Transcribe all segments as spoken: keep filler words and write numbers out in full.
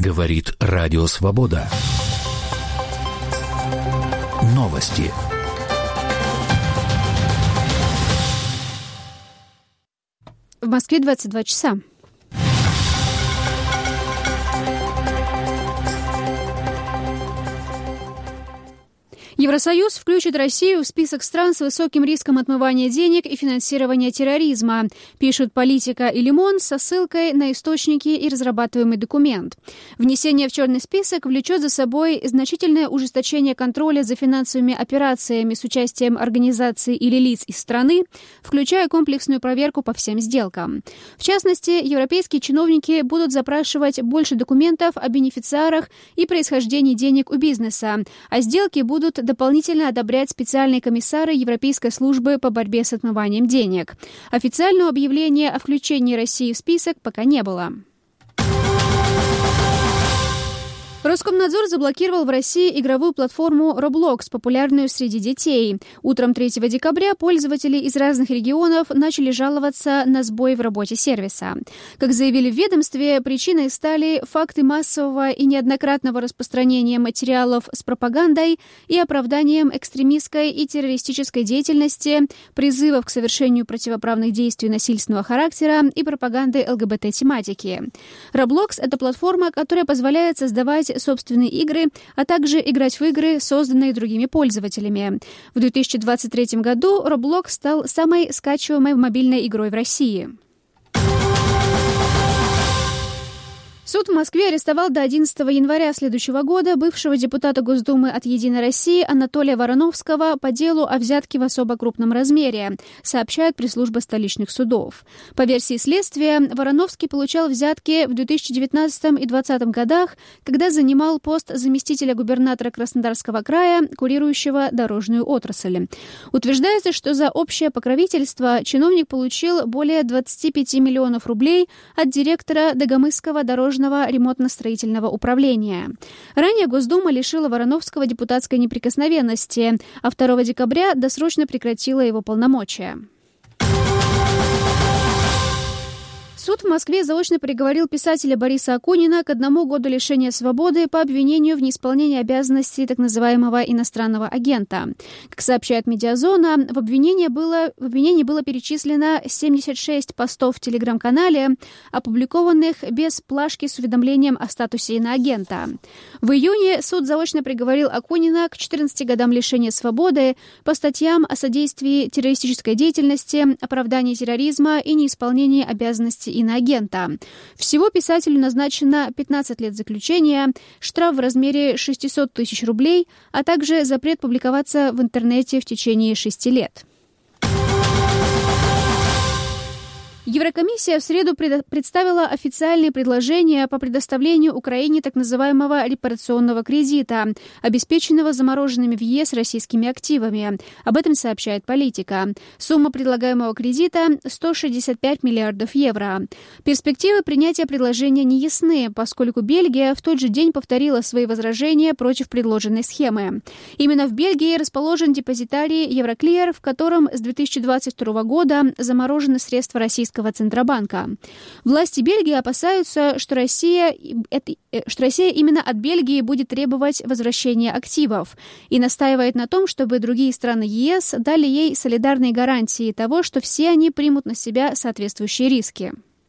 Говорит Радио Свобода. Новости. В Москве двадцать два часа. Евросоюз включит Россию в список стран с высоким риском отмывания денег и финансирования терроризма, пишут «Политика» и «Лимон» со ссылкой на источники и разрабатываемый документ. Внесение в черный список влечет за собой значительное ужесточение контроля за финансовыми операциями с участием организаций или лиц из страны, включая комплексную проверку по всем сделкам. В частности, европейские чиновники будут запрашивать больше документов о бенефициарах и происхождении денег у бизнеса, а сделки будут дополнительно одобрять специальные комиссары Европейской службы по борьбе с отмыванием денег. Официального объявления о включении России в список пока не было. Роскомнадзор заблокировал в России игровую платформу Roblox, популярную среди детей. Утром третьего декабря пользователи из разных регионов начали жаловаться на сбой в работе сервиса. Как заявили в ведомстве, причиной стали факты массового и неоднократного распространения материалов с пропагандой и оправданием экстремистской и террористической деятельности, призывов к совершению противоправных действий насильственного характера и пропаганды ЛГБТ-тематики. Roblox – это платформа, которая позволяет создавать собственные игры, а также играть в игры, созданные другими пользователями. В две тысячи двадцать третьем году Roblox стал самой скачиваемой мобильной игрой в России. Суд в Москве арестовал до одиннадцатого января следующего года бывшего депутата Госдумы от «Единой России» Анатолия Вороновского по делу о взятке в особо крупном размере, сообщает пресс-служба столичных судов. По версии следствия, Вороновский получал взятки в две тысячи девятнадцатом и две тысячи двадцатом годах, когда занимал пост заместителя губернатора Краснодарского края, курирующего дорожную отрасль. Утверждается, что за общее покровительство чиновник получил более двадцати пяти миллионов рублей от директора Дагомысского дорожного ремонтно-строительного управления. Ранее Госдума лишила Вороновского депутатской неприкосновенности, а второго декабря досрочно прекратила его полномочия. Суд в Москве заочно приговорил писателя Бориса Акунина к одному году лишения свободы по обвинению в неисполнении обязанностей так называемого иностранного агента. Как сообщает «Медиазона», в обвинении было, в обвинении было перечислено семьдесят шесть постов в телеграм-канале, опубликованных без плашки с уведомлением о статусе иноагента. В июне суд заочно приговорил Акунина к четырнадцати годам лишения свободы по статьям о содействии террористической деятельности, оправдании терроризма и неисполнении обязанностей иноагента. Всего писателю назначено пятнадцать лет заключения, штраф в размере шестьсот тысяч рублей, а также запрет публиковаться в интернете в течение шести лет. Еврокомиссия в среду представила официальные предложения по предоставлению Украине так называемого репарационного кредита, обеспеченного замороженными в ЕС российскими активами. Об этом сообщает «Политика». Сумма предлагаемого кредита – сто шестьдесят пять миллиардов евро. Перспективы принятия предложения не ясны, поскольку Бельгия в тот же день повторила свои возражения против предложенной схемы. Именно в Бельгии расположен депозитарий Евроклир, в котором с две тысячи двадцать второго года заморожены средства российского Центробанка. Власти Бельгии опасаются, что Россия, что Россия именно от Бельгии будет требовать возвращения активов и настаивает на том, чтобы другие страны ЕС дали ей солидарные гарантии того, что все они примут на себя соответствующие риски.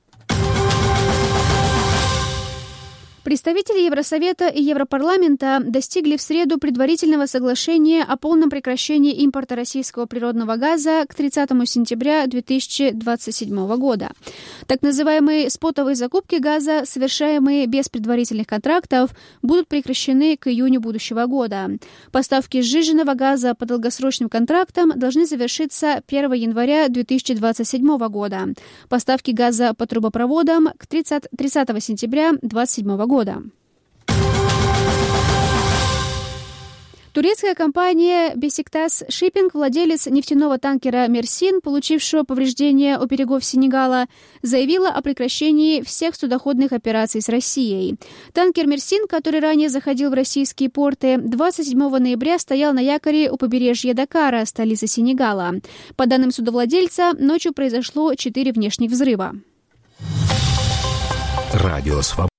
Представители Евросовета и Европарламента достигли в среду предварительного соглашения о полном прекращении импорта российского природного газа к тридцатому сентября две тысячи двадцать седьмого года. Так называемые спотовые закупки газа, совершаемые без предварительных контрактов, будут прекращены к июню будущего года. Поставки сжиженного газа по долгосрочным контрактам должны завершиться первого января две тысячи двадцать седьмого года. Поставки газа по трубопроводам к тридцатого сентября две тысячи двадцать седьмого года. года. Турецкая компания Besiktas Shipping, владелец нефтяного танкера «Мерсин», получившего повреждения у берегов Сенегала, заявила о прекращении всех судоходных операций с Россией. Танкер «Мерсин», который ранее заходил в российские порты, двадцать седьмого ноября стоял на якоре у побережья Дакара, столицы Сенегала. По данным судовладельца, ночью произошло четыре внешних взрыва. Радио Свобода.